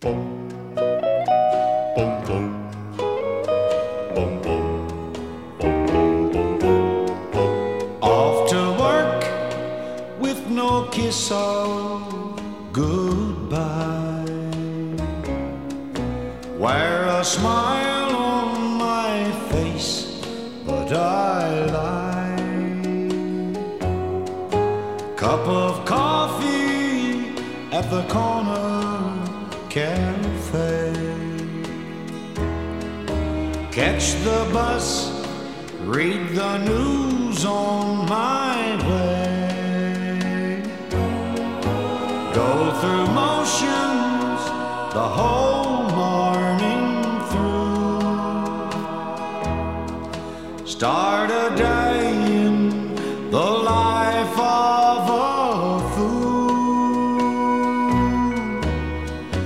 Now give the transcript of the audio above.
Off to work with no kiss or goodbye. Wear a smile on my face, but I lie. Cup of coffee at the corner cafe. Catch the bus, read the news on my way. Go through motions the whole morning through. Start